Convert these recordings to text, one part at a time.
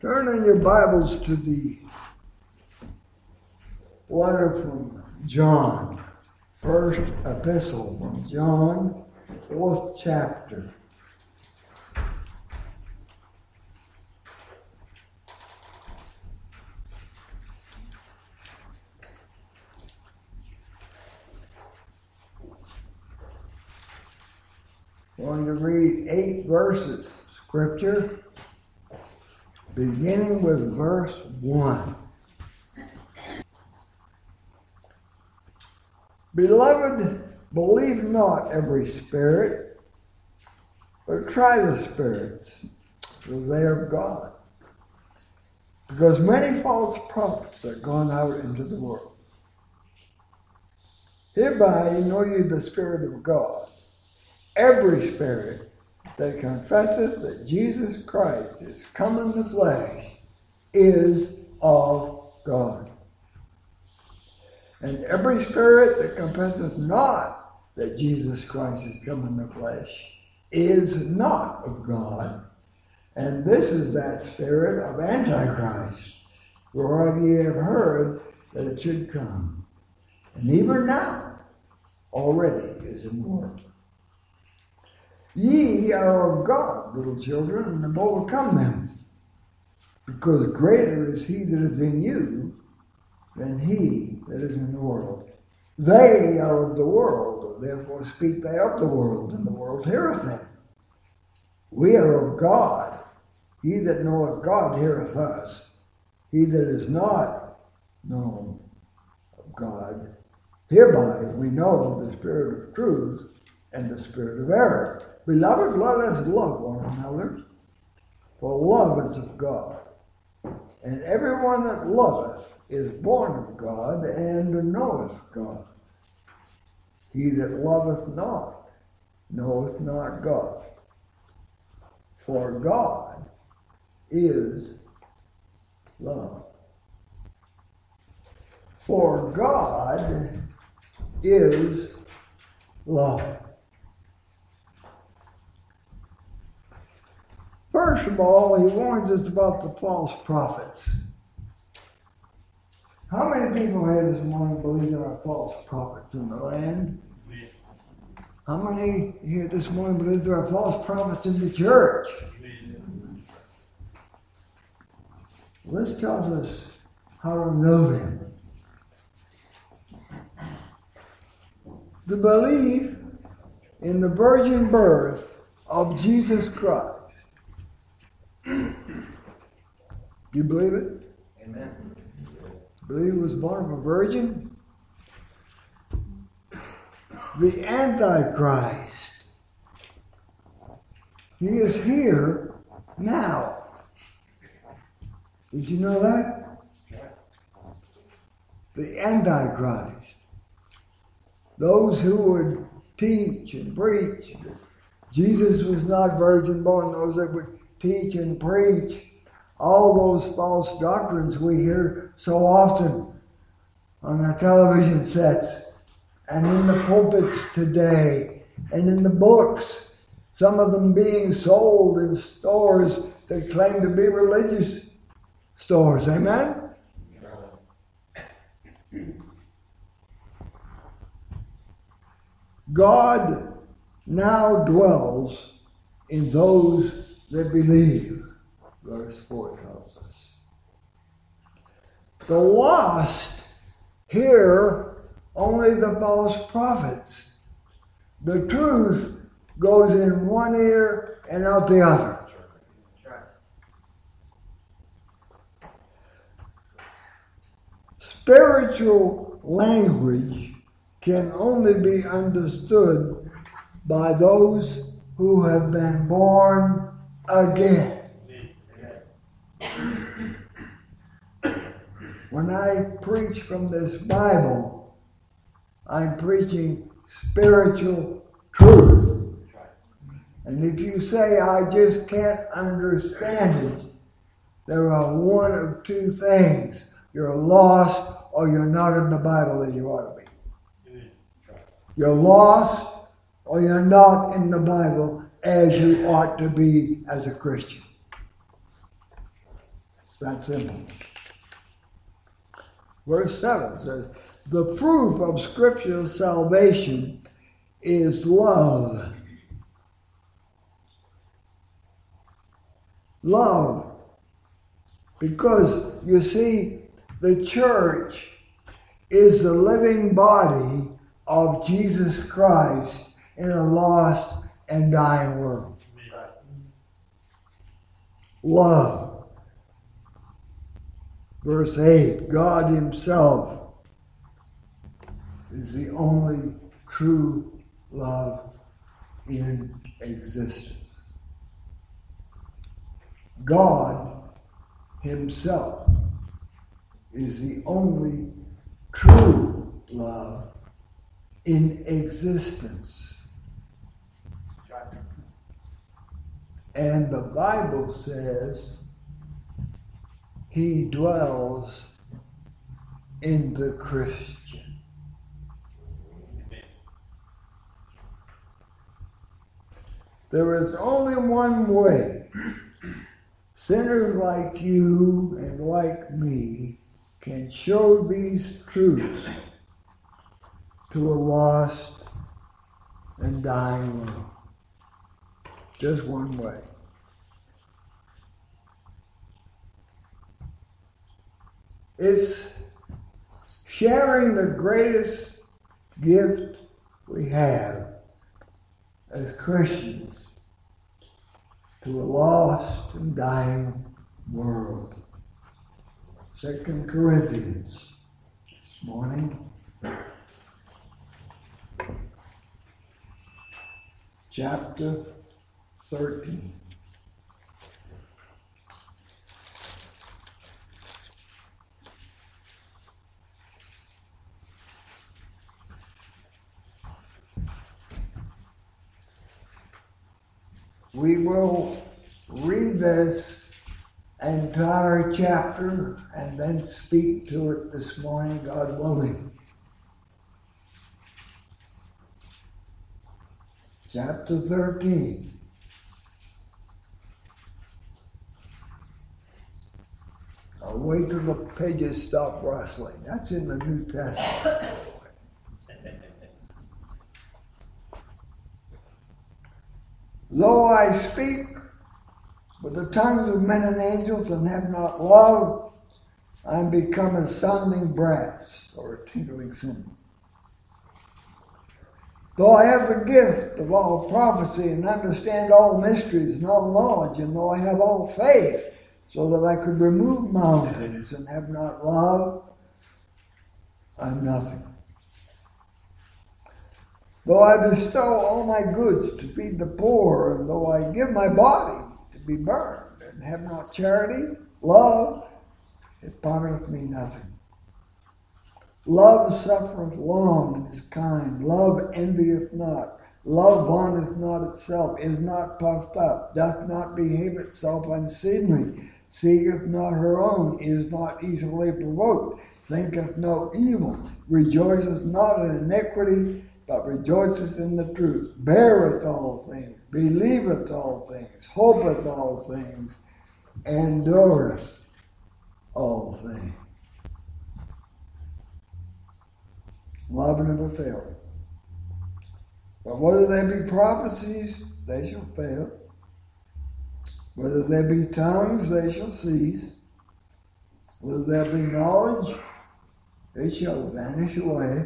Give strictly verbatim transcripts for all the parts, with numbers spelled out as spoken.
Turn in your Bibles to the letter from John, first epistle from John, fourth chapter. I'm going to read eight verses of Scripture, beginning with verse one. Beloved, believe not every spirit, but try the spirits, for they are of God. Because many false prophets are gone out into the world. Hereby know ye the Spirit of God. Every spirit that confesseth that Jesus Christ is come in the flesh is of God. And every spirit that confesseth not that Jesus Christ is come in the flesh is not of God. And this is that spirit of Antichrist, whereof ye have heard that it should come. And even now already is in the world. Ye are of God, little children, and have overcome them, because greater is he that is in you than he that is in the world. They are of the world, therefore speak they of the world, and the world heareth them. We are of God. He that knoweth God heareth us. He that is not known of God, hereby we know the spirit of truth and the spirit of error. Beloved, let us love one another, for love is of God. And everyone that loveth is born of God and knoweth God. He that loveth not knoweth not God, for God is love. For God is love. First of all, he warns us about the false prophets. How many people here this morning believe there are false prophets in the land? Amen. How many here this morning believe there are false prophets in the church? Amen. Well, this tells us how to know them. To believe in the virgin birth of Jesus Christ. Do you believe it? Amen. Believe he was born of a virgin? The Antichrist. He is here now. Did you know that? The Antichrist. Those who would teach and preach. Jesus was not virgin born. Those that would teach and preach all those false doctrines we hear so often on the television sets and in the pulpits today and in the books, some of them being sold in stores that claim to be religious stores. Amen? God now dwells in those that believe. Verse four tells us. The lost hear only the false prophets. The truth goes in one ear and out the other. Spiritual language can only be understood by those who have been born again. When I preach from this Bible, I'm preaching spiritual truth. And if you say I just can't understand it, there are one of two things. You're lost or you're not in the Bible as you ought to be. You're lost or you're not in the Bible as you ought to be as a Christian. that simple. Verse seven says, the proof of scriptural salvation is love. Love. Because, you see, the church is the living body of Jesus Christ in a lost and dying world. Love. Verse eight, God himself is the only true love in existence. God himself is the only true love in existence. And the Bible says he dwells in the Christian. There is only one way sinners like you and like me can show these truths to a lost and dying world. Just one way. It's sharing the greatest gift we have as Christians to a lost and dying world. Second Corinthians this morning. Chapter thirteen. We will read this entire chapter and then speak to it this morning, God willing. Chapter thirteen. I'll wait till the pages stop rustling. That's in the New Testament. Though I speak with the tongues of men and angels and have not love, I am become a sounding brass or a tinkling cymbal. Though I have the gift of all prophecy and understand all mysteries and all knowledge, and though I have all faith, so that I could remove mountains and have not love, I'm nothing. Though I bestow all my goods to feed the poor, and though I give my body to be burned, and have not charity, love, it profiteth me nothing. Love suffereth long and is kind. Love envieth not. Love vaunteth not itself, is not puffed up, doth not behave itself unseemly, seeketh not her own, is not easily provoked, thinketh no evil, rejoiceth not in iniquity, but rejoiceth in the truth, beareth all things, believeth all things, hopeth all things, endureth all things. Love never fails. But whether there be prophecies, they shall fail. Whether there be tongues, they shall cease. Whether there be knowledge, it shall vanish away.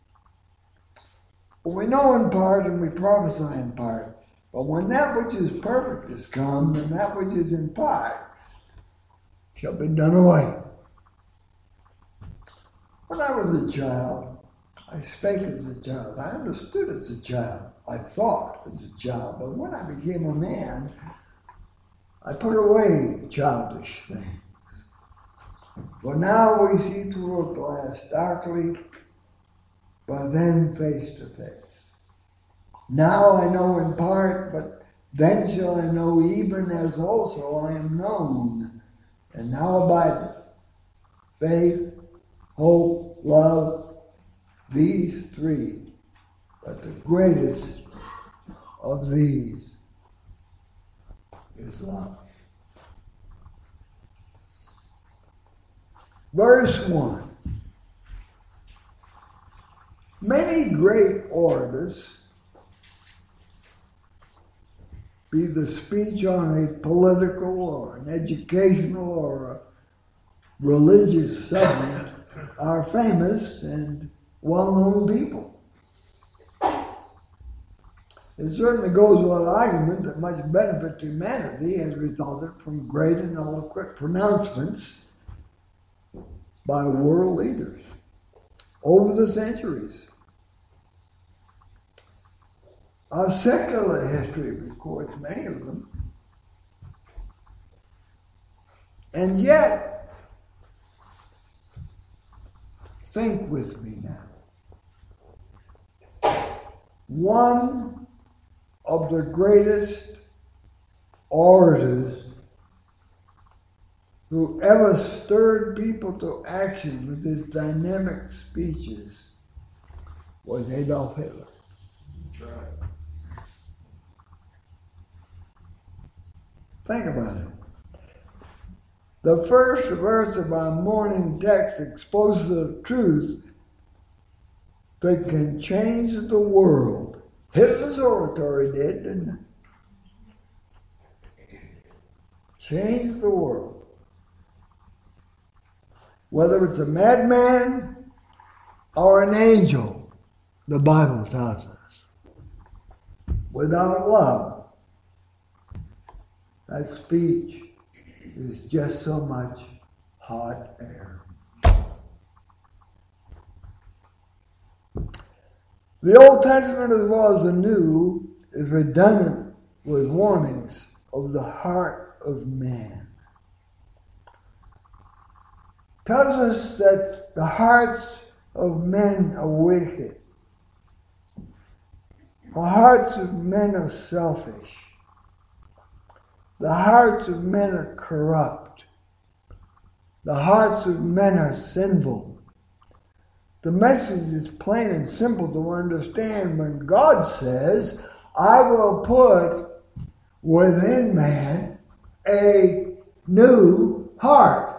But we know in part and we prophesy in part. But when that which is perfect is come, then that which is in part shall be done away. When I was a child, I spake as a child. I understood as a child. I thought as a child. But when I became a man, I put away childish things. For now we see through a glass darkly, but then face to face. Now I know in part, but then shall I know even as also I am known. And now abideth faith, hope, love, these three, but the greatest of these is love. verse one. Many great orators, be the speech on a political or an educational or a religious subject, are famous and well-known people. It certainly goes without argument that much benefit to humanity has resulted from great and eloquent pronouncements by world leaders over the centuries. Our secular history records many of them. And yet, think with me now. One of the greatest orators who ever stirred people to action with his dynamic speeches was Adolf Hitler. Think about it. The first verse of our morning text exposes the truth that can change the world. Hitler's oratory did, didn't it? Changed the world. Whether it's a madman or an angel, the Bible tells us. Without love, that speech is just so much hot air. The Old Testament as well as the New is redundant with warnings of the heart of man. It tells us that the hearts of men are wicked. The hearts of men are selfish. The hearts of men are corrupt. The hearts of men are sinful. The message is plain and simple to understand when God says, I will put within man a new heart.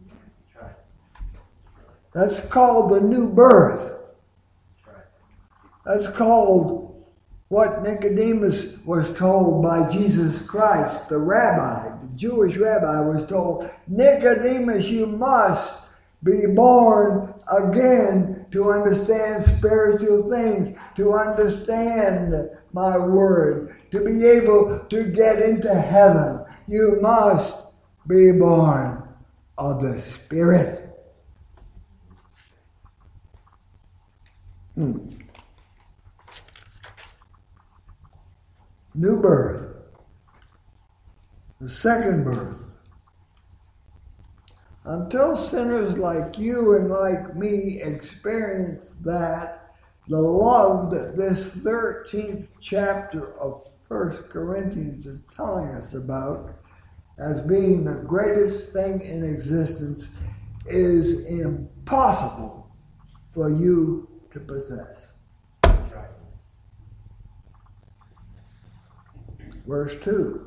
That's called the new birth. That's called what Nicodemus was told by Jesus Christ, the rabbi, the Jewish rabbi was told, Nicodemus, you must be born again to understand spiritual things, to understand my word, to be able to get into heaven. You must be born of the Spirit. Hmm. New birth. The second birth. Until sinners like you and like me experience that, the love that this thirteenth chapter of First Corinthians is telling us about as being the greatest thing in existence is impossible for you to possess. Verse two.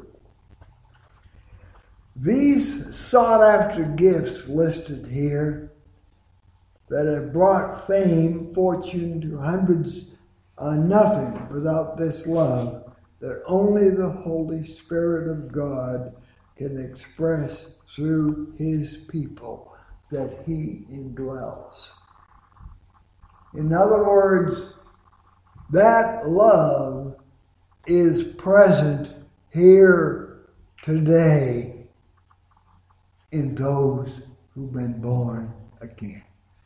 These sought-after gifts listed here that have brought fame, fortune to hundreds are nothing without this love that only the Holy Spirit of God can express through His people that He indwells. In other words, that love is present here today in those who've been born again.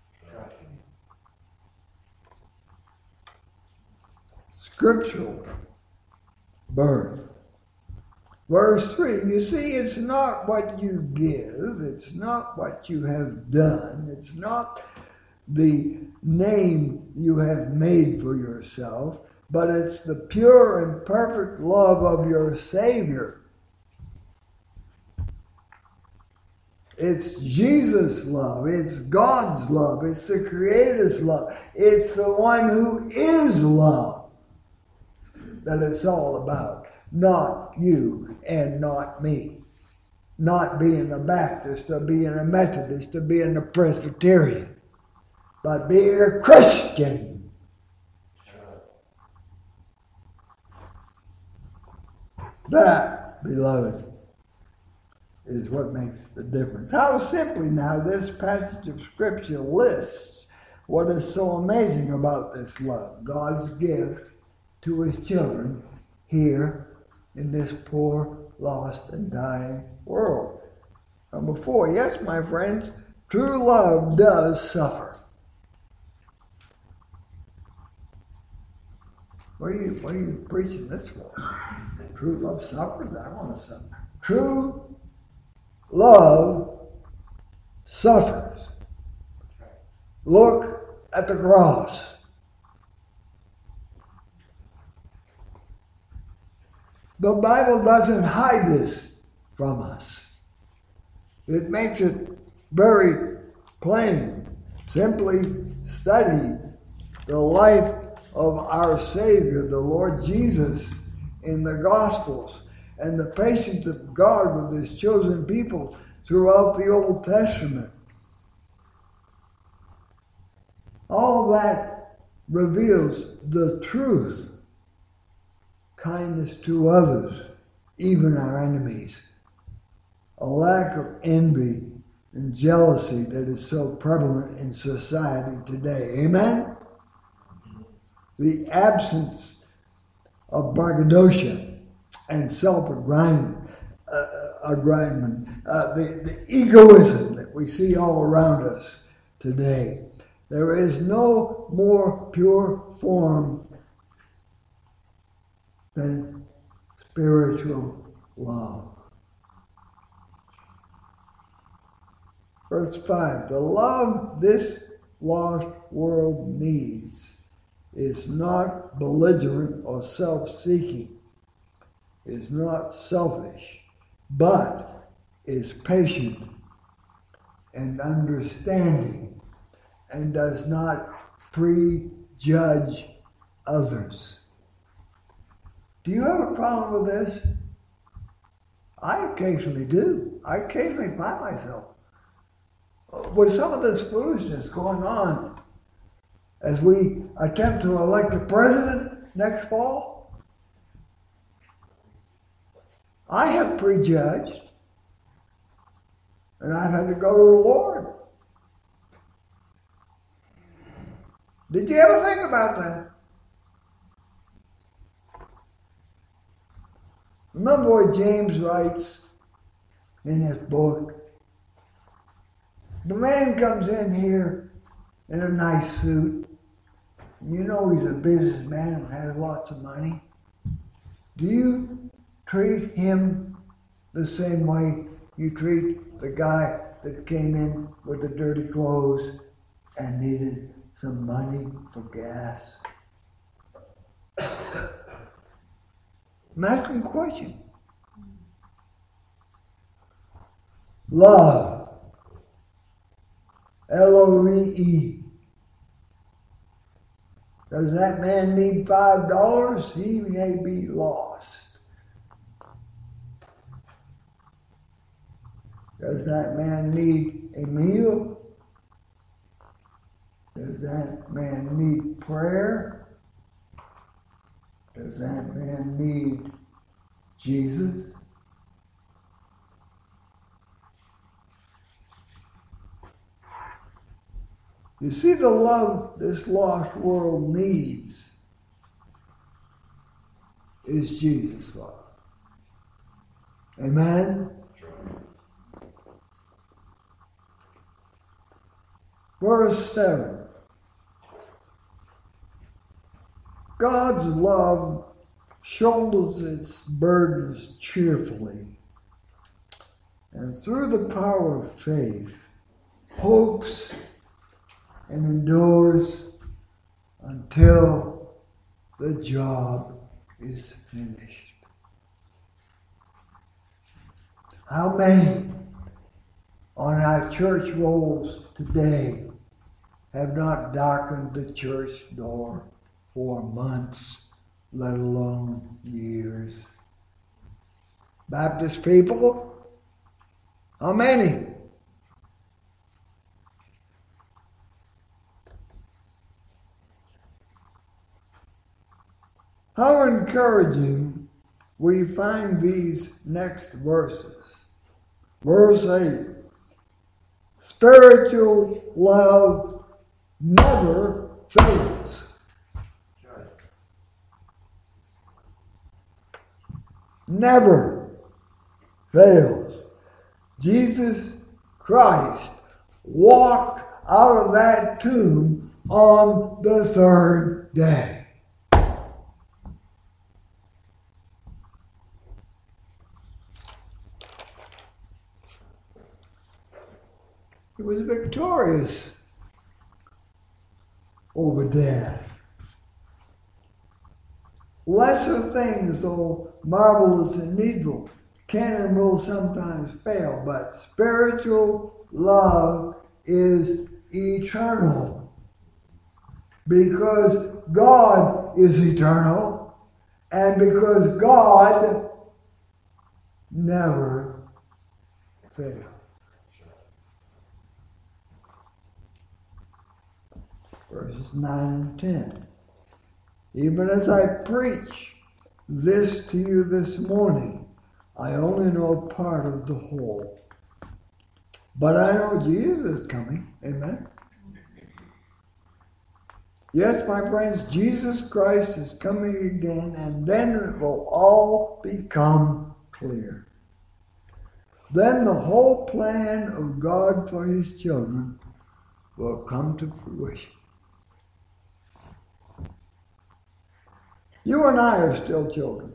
Scriptural birth. Verse three, you see, it's not what you give, it's not what you have done, it's not the name you have made for yourself, but it's the pure and perfect love of your Savior. It's Jesus' love. It's God's love. It's the Creator's love. It's the one who is love that it's all about. Not you and not me. not being a Baptist or being a Methodist or being a Presbyterian, but being a Christian. That, beloved, is what makes the difference. How simply now this passage of Scripture lists what is so amazing about this love, God's gift to His children here in this poor, lost, and dying world. Number four, yes, my friends, true love does suffer. What are you, what are you preaching this for? True love suffers? I don't want to suffer. True love suffers. Look at the cross. The Bible doesn't hide this from us. It makes it very plain. Simply study the life of our Savior, the Lord Jesus, in the Gospels, and the patience of God with His chosen people throughout the Old Testament. All that reveals the truth. Kindness to others, even our enemies. A lack of envy and jealousy that is so prevalent in society today. Amen? The absence of braggadocio and self-aggrandment, uh, aggrandment, uh, the, the egoism that we see all around us today. There is no more pure form than spiritual love. Verse five, the love this lost world needs is not belligerent or self-seeking, is not selfish, but is patient and understanding and does not prejudge others. Do you have a problem with this? I occasionally do. I occasionally find myself with some of this foolishness going on as we attempt to elect a president next fall. I have prejudged, and I've had to go to the Lord. Did you ever think about that? Remember what James writes in his book? The man comes in here in a nice suit. You know he's a businessman and has lots of money. Do you treat him the same way you treat the guy that came in with the dirty clothes and needed some money for gas? I'm asking a question. Love. L O V E. Does that man need five dollars? He may be lost. Does that man need a meal? Does that man need prayer? Does that man need Jesus? You see, the love this lost world needs is Jesus' love. Amen? Verse seven. God's love shoulders its burdens cheerfully, and through the power of faith, hopes and endures until the job is finished. How many on our church rolls today have not darkened the church door for months, let alone years? Baptist people, How many? How encouraging we find these next verses. Verse eight. Spiritual love never fails. Never fails. Jesus Christ walked out of that tomb on the third day. He was victorious over death. Lesser things, though marvelous and needful, can and will sometimes fail, but spiritual love is eternal. Because God is eternal, and because God never fails. Verses nine and ten. Even as I preach this to you this morning, I only know part of the whole. But I know Jesus is coming. Amen. Yes, my friends, Jesus Christ is coming again, and then it will all become clear. Then the whole plan of God for his children will come to fruition. You and I are still children.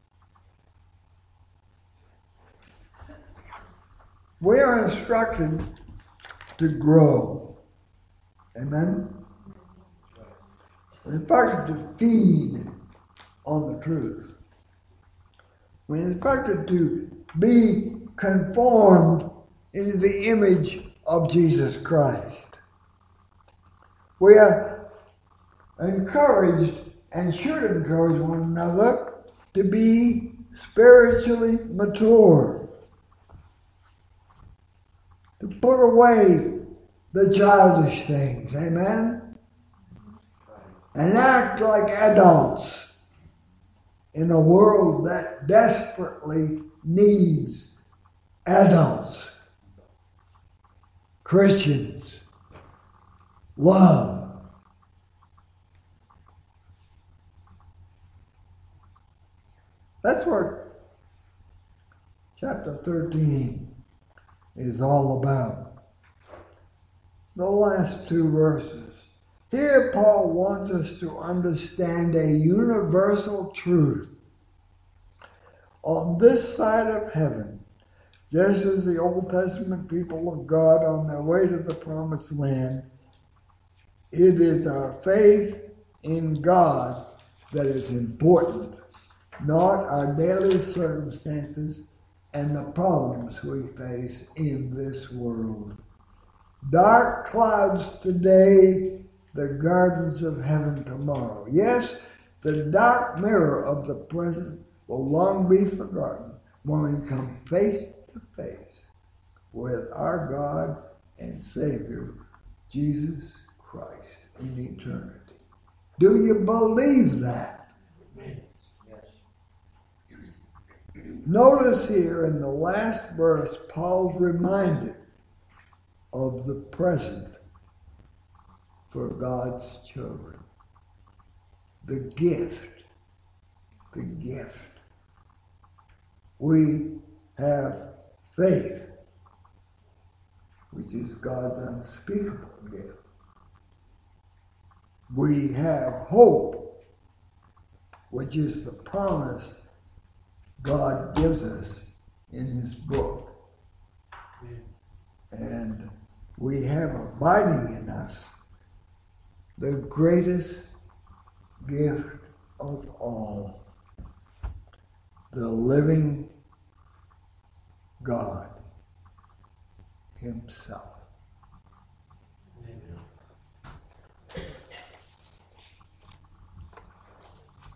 We are instructed to grow. Amen? We're instructed to feed on the truth. We're instructed to be conformed into the image of Jesus Christ. We are encouraged and should encourage one another to be spiritually mature, to put away the childish things, amen, and act like adults in a world that desperately needs adults, Christians, love. That's what chapter thirteen is all about. The last two verses. Here Paul wants us to understand a universal truth. On this side of heaven, just as the Old Testament people of God on their way to the promised land, it is our faith in God that is important, not our daily circumstances and the problems we face in this world. Dark clouds today, the gardens of heaven tomorrow. Yes, the dark mirror of the present will long be forgotten when we come face to face with our God and Savior, Jesus Christ, in eternity. Do you believe that? Notice here in the last verse, Paul's reminded of the present for God's children. The gift. The gift. We have faith, which is God's unspeakable gift. We have hope, which is the promise God gives us in his book. And we have abiding in us the greatest gift of all, the living